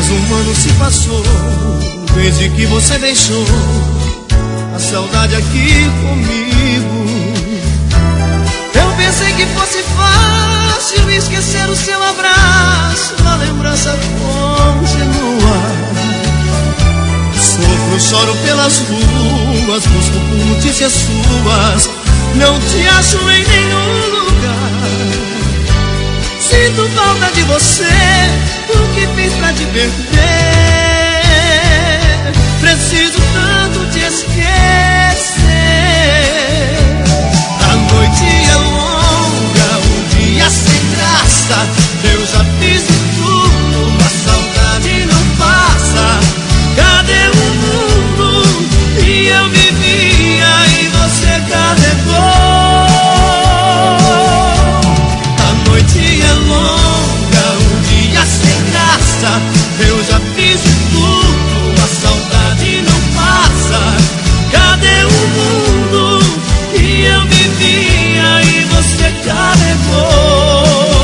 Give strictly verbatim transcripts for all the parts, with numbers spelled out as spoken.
um ano se passou desde que você deixou a saudade aqui comigo. Eu pensei que fosse fácil esquecer o seu abraço, a lembrança continua. Sofro, choro pelas ruas, busco por notícias suas, não te acho em nenhum lugar. Sinto falta de você, o que fiz pra te perder? Preciso tanto te esquecer. A noite é longa, o dia sem graça, eu já fiz de tudo, a saudade não passa. Cadê o mundo que eu vivia e você carregou? A noite é longa, o dia sem graça, eu já fiz de tudo, a saudade não passa. Cadê o mundo que eu vivia e você carregou?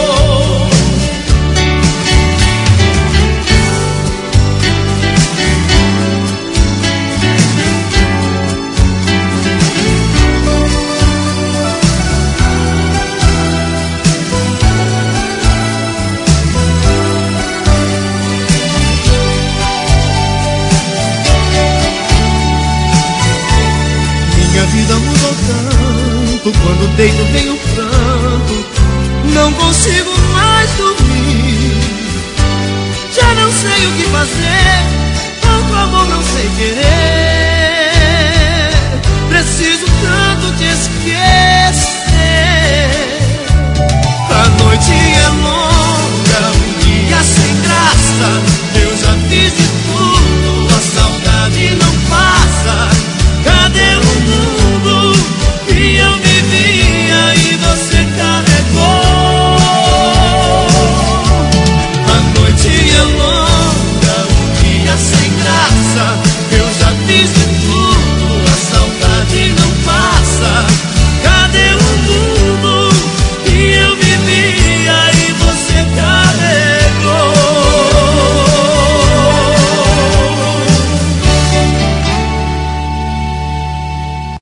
Minha vida mudou tanto, quando deito tenho pranto, não consigo mais dormir. Já não sei o que fazer, tanto amor não sei querer.